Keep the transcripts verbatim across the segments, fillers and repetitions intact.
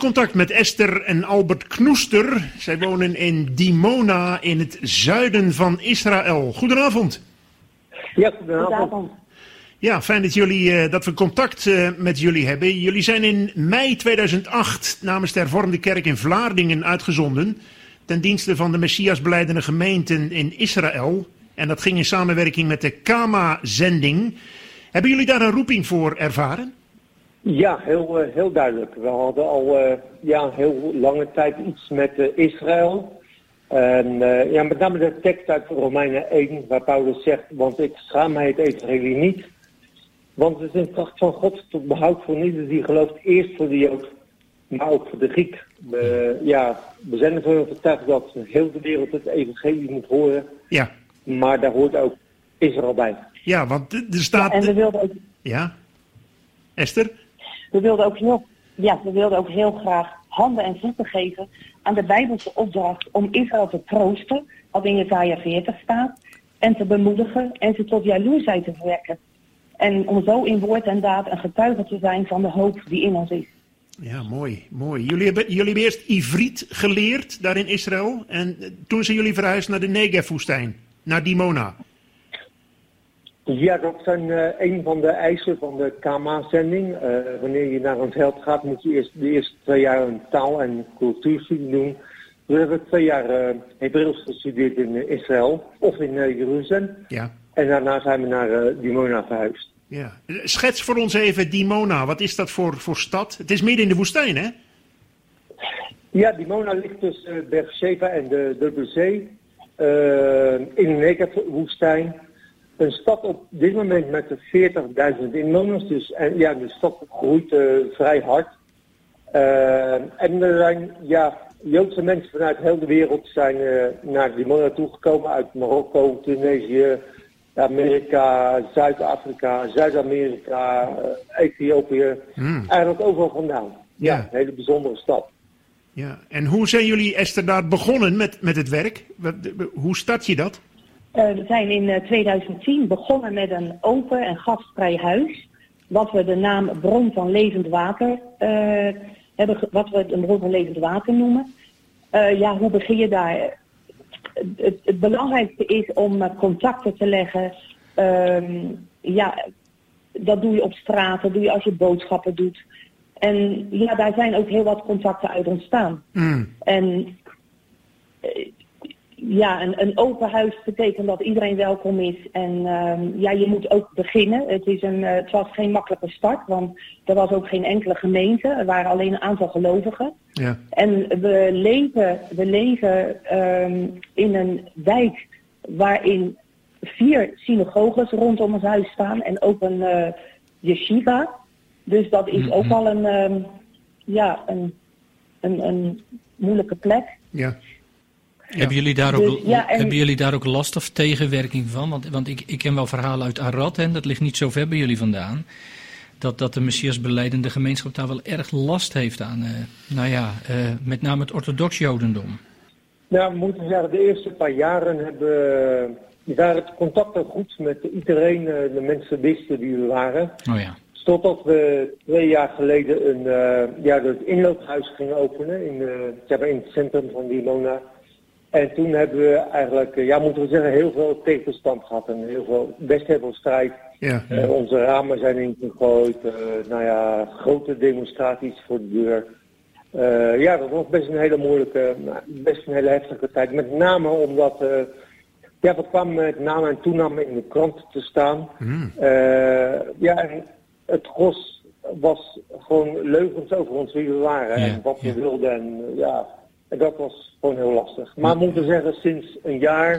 contact met Esther en Albert Knoester. Zij wonen in Dimona in het zuiden van Israël. Goedenavond. Ja, goedenavond. Ja, fijn dat, jullie, uh, dat we contact uh, met jullie hebben. Jullie zijn in mei tweeduizend acht namens de Hervormde Kerk in Vlaardingen uitgezonden ten dienste van de Messiasbelijdende gemeenten in Israël. En dat ging in samenwerking met de Kama-zending. Hebben jullie daar een roeping voor ervaren? Ja, heel, uh, heel duidelijk. We hadden al uh, ja, heel lange tijd iets met uh, Israël. En uh, ja, met name de tekst uit Romeinen één, waar Paulus zegt, want ik schaam mij het evangelie niet. Want het is een kracht van God tot behoud voor ieder die gelooft, eerst voor de Jood, maar ook voor de Griek. We, ja, we zijn ervan overtuigd dat heel de wereld het evangelie moet horen. Ja. Maar daar hoort ook Israël bij. Ja, want er staat... Ja, en we wilden ook... Ja? Esther? We wilden ook heel, ja, we wilden ook heel graag handen en voeten geven aan de Bijbelse opdracht om Israël te troosten, wat in Jesaja veertig staat, en te bemoedigen en ze tot jaloersheid te verwekken. En om zo in woord en daad een getuige te zijn van de hoop die in ons is. Ja, mooi, mooi. Jullie hebben, jullie hebben eerst Ivriet geleerd daar in Israël en toen zijn jullie verhuisd naar de Negev-woestijn, naar Dimona. Ja, dat zijn uh, een van de eisen van de Kama-zending. Uh, wanneer je naar een veld gaat, moet je eerst de eerste twee jaar een taal- en cultuurstudie doen. We hebben twee jaar uh, Hebreeuws gestudeerd in uh, Israël of in uh, Jeruzalem. Ja. En daarna zijn we naar uh, Dimona verhuisd. Ja. Schets voor ons even Dimona. Wat is dat voor, voor stad? Het is midden in de woestijn, hè? Ja, Dimona ligt tussen uh, Beersheba en de Dode Zee. Uh, in de Negev-woestijn. Een stad op dit moment met veertigduizend inwoners, dus en, ja, de stad groeit uh, vrij hard. Uh, en er zijn ja, Joodse mensen vanuit heel de wereld zijn uh, naar Dimona toegekomen, uit Marokko, Tunesië, Amerika, Zuid-Afrika, Zuid-Amerika, uh, Ethiopië, hmm. eigenlijk overal vandaan. Ja, ja, een hele bijzondere stad. Ja, en hoe zijn jullie, Esther, daar begonnen met, met het werk? Hoe start je dat? Uh, we zijn in uh, tweeduizend tien begonnen met een open en gastvrij huis. Wat we de naam Bron van Levend Water uh, hebben, wat we een Bron van Levend Water noemen. Uh, ja, hoe begin je daar? Het, het belangrijkste is om uh, contacten te leggen. Um, ja, dat doe je op straat, dat doe je als je boodschappen doet. En ja, daar zijn ook heel wat contacten uit ontstaan. Mm. En uh, ja, een, een open huis betekent dat iedereen welkom is. En um, ja, je moet ook beginnen. Het, is een, uh, het was geen makkelijke start, want er was ook geen enkele gemeente. Er waren alleen een aantal gelovigen. Ja. En we leven, we leven um, in een wijk waarin vier synagoges rondom ons huis staan. En ook een uh, yeshiva. Dus dat is mm-hmm. ook al een, um, ja, een, een, een moeilijke plek. Ja. Ja. Hebben, jullie daar ook, dus, ja, en... hebben jullie daar ook last of tegenwerking van? Want, want ik, ik ken wel verhalen uit Arad, en dat ligt niet zo ver bij jullie vandaan. Dat, dat de Messiasbelijdende gemeenschap daar wel erg last heeft aan, uh, nou ja, uh, met name het orthodox jodendom. Nou, we moeten zeggen, de eerste paar jaren hebben uh, waren het contact ook goed met iedereen, uh, de mensen wisten wie we waren. Oh ja. Totdat we twee jaar geleden een, uh, ja, het inloophuis gingen openen in, uh, in het centrum van Dimona. En toen hebben we eigenlijk, ja, moeten we zeggen, heel veel tegenstand gehad en heel veel, best heel veel strijd. Ja, ja. Uh, onze ramen zijn ingegooid, uh, nou ja, grote demonstraties voor de deur. Uh, ja, dat was best een hele moeilijke, best een hele heftige tijd. Met name omdat, uh, ja, we kwamen met naam en toename in de krant te staan. Mm. Uh, ja, en het gros was gewoon leugens over ons wie we waren ja, en wat we ja. wilden en uh, ja... En dat was gewoon heel lastig. Maar we moeten zeggen, sinds een jaar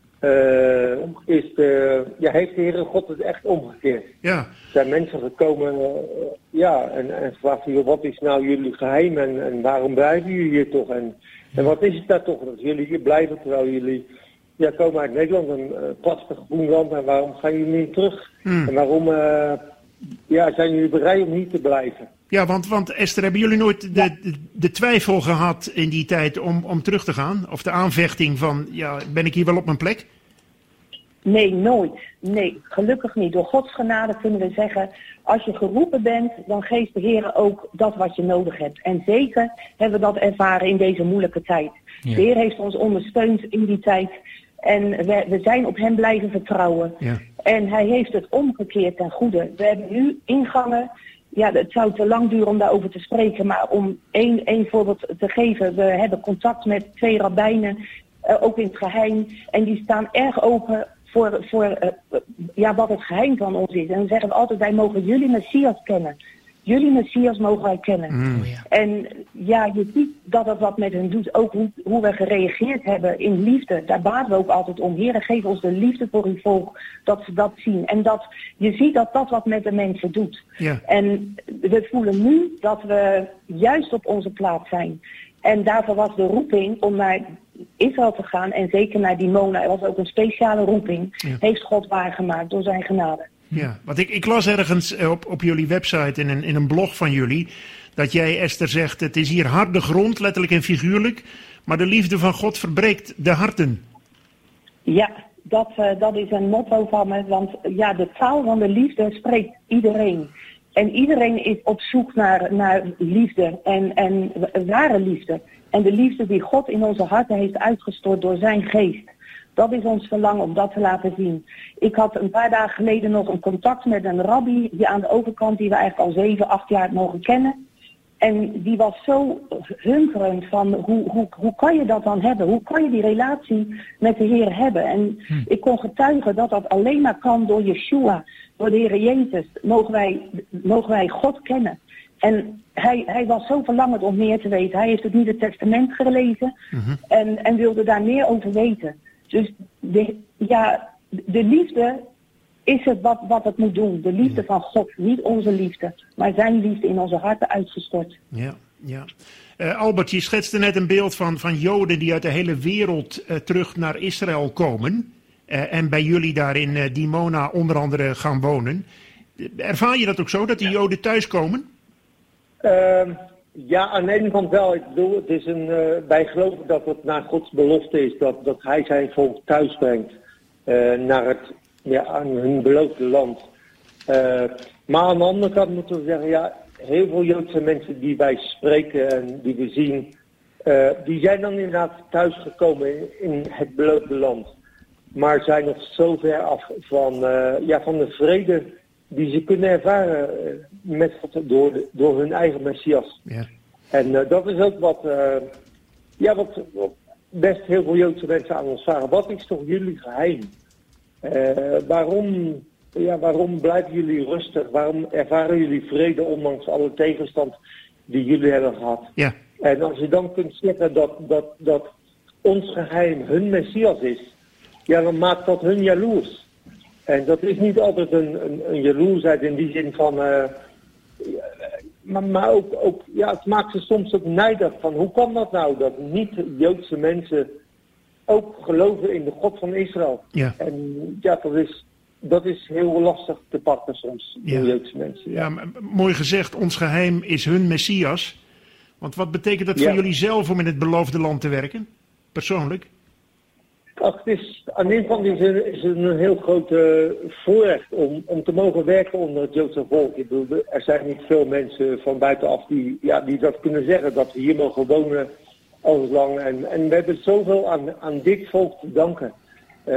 uh, is de, ja, heeft de Heere God het echt omgekeerd. Ja. Er zijn mensen gekomen uh, ja, en, en gevraagd, wat is nou jullie geheim en, en waarom blijven jullie hier toch? En, en wat is het daar toch dat jullie hier blijven terwijl jullie ja, komen uit Nederland, een uh, prachtig groen land, en waarom gaan jullie niet terug? Mm. En waarom uh, ja, zijn jullie bereid om hier te blijven? Ja, want, want Esther, hebben jullie nooit de, ja. de, de twijfel gehad in die tijd om, om terug te gaan? Of de aanvechting van, ja, ben ik hier wel op mijn plek? Nee, nooit. Nee, gelukkig niet. Door Gods genade kunnen we zeggen, als je geroepen bent, dan geeft de Heer ook dat wat je nodig hebt. En zeker hebben we dat ervaren in deze moeilijke tijd. Ja. De Heer heeft ons ondersteund in die tijd. En we, we zijn op hem blijven vertrouwen. Ja. En hij heeft het omgekeerd ten goede. We hebben nu ingangen. Ja, het zou te lang duren om daarover te spreken. Maar om één, één voorbeeld te geven. We hebben contact met twee rabbijnen. Uh, ook in het geheim. En die staan erg open voor, voor uh, ja, wat het geheim van ons is. En dan zeggen we altijd, wij mogen jullie Messias kennen. Jullie Messias mogen wij kennen. Mm. En ja, je ziet dat het wat met hen doet. Ook hoe, hoe we gereageerd hebben in liefde. Daar baten we ook altijd om. Heer, geef ons de liefde voor uw volk. Dat ze dat zien. En dat je ziet dat dat wat met de mensen doet. Ja. En we voelen nu dat we juist op onze plaats zijn. En daarvoor was de roeping om naar Israël te gaan. En zeker naar Dimona. Er was ook een speciale roeping. Ja. Heeft God waargemaakt door zijn genade. Ja, want ik, ik las ergens op, op jullie website in een, in een blog van jullie, dat jij, Esther, zegt, het is hier harde grond, letterlijk en figuurlijk, maar de liefde van God verbreekt de harten. Ja, dat, uh, dat is een motto van me, want ja, de taal van de liefde spreekt iedereen. En iedereen is op zoek naar, naar liefde en, en ware liefde. En de liefde die God in onze harten heeft uitgestort door zijn geest. Dat is ons verlangen om dat te laten zien. Ik had een paar dagen geleden nog een contact met een rabbi die aan de overkant, die we eigenlijk al zeven, acht jaar mogen kennen. En die was zo hunkerend van hoe, hoe, hoe kan je dat dan hebben? Hoe kan je die relatie met de Heer hebben? En hm. ik kon getuigen dat dat alleen maar kan door Yeshua, door de Heer Jezus. Mogen wij, mogen wij God kennen. En hij, hij was zo verlangend om meer te weten. Hij heeft het Nieuwe Testament gelezen mm-hmm. en, en wilde daar meer over weten. Dus de, ja, de liefde is het wat, wat het moet doen. De liefde ja. van God, niet onze liefde, maar zijn liefde in onze harten uitgestort. Ja, ja. Uh, Albert, je schetste net een beeld van, van Joden die uit de hele wereld uh, terug naar Israël komen. Uh, en bij jullie daar in uh, Dimona onder andere gaan wonen. Ervaar je dat ook zo, dat die Joden thuiskomen? Uh, ja, aan de ene kant wel. Ik bedoel, het is een, uh, wij geloven dat het naar Gods belofte is. Dat, dat hij zijn volk thuis brengt. Uh, naar het, ja, aan hun beloofde land. Uh, maar aan de andere kant moeten we zeggen, ja, heel veel Joodse mensen die wij spreken en die we zien, uh, die zijn dan inderdaad thuisgekomen in, in het beloofde land. Maar zijn nog zo ver af van, uh, ja, van de vrede die ze kunnen ervaren uh, met God door, de, door hun eigen Messias. Ja. En uh, dat is ook wat, uh, ja, wat, wat best heel veel Joodse mensen aan ons vragen. Wat is toch jullie geheim? Uh, waarom, ja, waarom blijven jullie rustig? Waarom ervaren jullie vrede ondanks alle tegenstand die jullie hebben gehad? Ja. En als je dan kunt zeggen dat, dat, dat ons geheim hun Messias is, ja, dan maakt dat hun jaloers. En dat is niet altijd een, een, een jaloersheid in die zin van, uh, maar, maar ook, ook, ja, het maakt ze soms ook nijdig van, hoe kan dat nou, dat niet-Joodse mensen ook geloven in de God van Israël. Ja. En ja, dat is, dat is heel lastig te pakken soms, ja. Door Joodse mensen. Ja. Ja, mooi gezegd, ons geheim is hun Messias. Want wat betekent dat ja. voor jullie zelf om in het beloofde land te werken? Persoonlijk? Ach, het is, aan de ene kant is het, is het een heel groot uh, voorrecht om, om te mogen werken onder het Joodse volk. Ik bedoel, er zijn niet veel mensen van buitenaf die, ja, die dat kunnen zeggen, dat we hier mogen wonen als lang. En, en we hebben zoveel aan, aan dit volk te danken. Uh,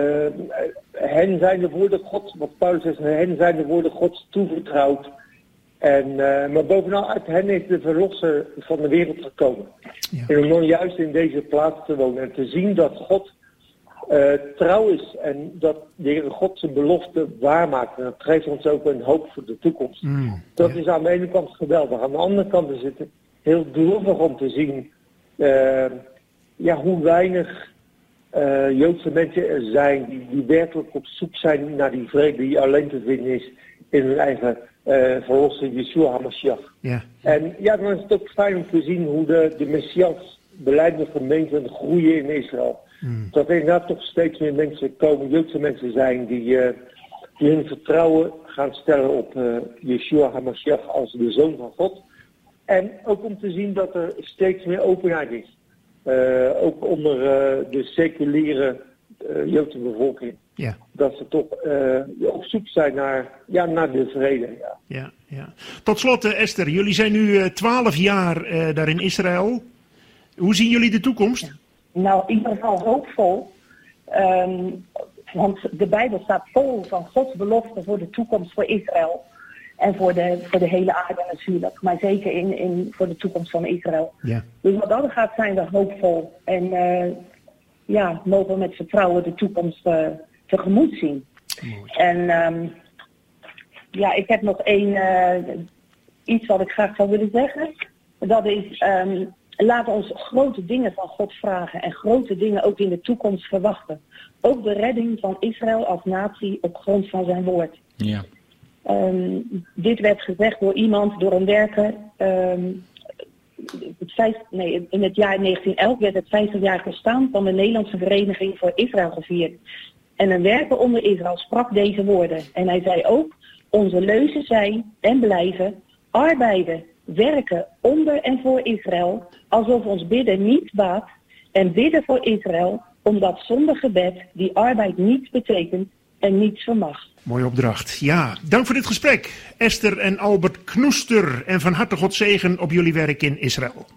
hen zijn de woorden Gods, wat Paulus zegt, hen zijn de woorden Gods toevertrouwd. En, uh, maar bovenal uit hen is de verlosser van de wereld gekomen. Ja. En om dan juist in deze plaats te wonen en te zien dat God uh, trouw is en dat de Heer God zijn belofte waarmaakt. En dat geeft ons ook een hoop voor de toekomst. Mm, dat ja. is aan de ene kant geweldig. Aan de andere kant is het heel droevig om te zien uh, ja, hoe weinig uh, Joodse mensen er zijn die, die werkelijk op zoek zijn naar die vrede die alleen te vinden is in hun eigen Uh, verlosser Yeshua HaMashiach. Yeah. En ja, dan is het ook fijn om te zien hoe de, de Messias beleidende gemeenten groeien in Israël. Mm. Dat er inderdaad toch steeds meer mensen komen, Joodse mensen zijn, die, uh, die hun vertrouwen gaan stellen op uh, Yeshua HaMashiach als de Zoon van God. En ook om te zien dat er steeds meer openheid is. Uh, ook onder uh, de seculiere uh, Joodse bevolking. Ja. Dat ze toch uh, op zoek zijn naar, ja, naar de vrede. Ja. Ja, ja. Tot slot, uh, Esther, jullie zijn nu twaalf uh, jaar uh, daar in Israël. Hoe zien jullie de toekomst? Ja. Nou, in ieder geval hoopvol. Um, want de Bijbel staat vol van Gods beloften voor de toekomst voor Israël. En voor de, voor de hele aarde natuurlijk. Maar zeker in, in, voor de toekomst van Israël. Ja. Dus wat dat gaat zijn we hoopvol. En uh, ja, mogen we met vertrouwen de toekomst uh, tegemoet zien. Mooi. En um, ja, ik heb nog één uh, iets wat ik graag zou willen zeggen. Dat is, um, laat ons grote dingen van God vragen. En grote dingen ook in de toekomst verwachten. Ook de redding van Israël als natie op grond van zijn woord. Ja. Um, dit werd gezegd door iemand, door een werker. Um, het vijf, nee, in het jaar negentien elf werd het vijftig-jarig bestaan van de Nederlandse Vereniging voor Israël gevierd. En een werker onder Israël sprak deze woorden. En hij zei ook, onze leuzen zijn en blijven arbeiden, werken onder en voor Israël, alsof ons bidden niet baat. En bidden voor Israël, omdat zonder gebed die arbeid niets betekent en niets vermag. Mooie opdracht. Ja, dank voor dit gesprek. Esther en Albert Knoester. En van harte God zegen op jullie werk in Israël.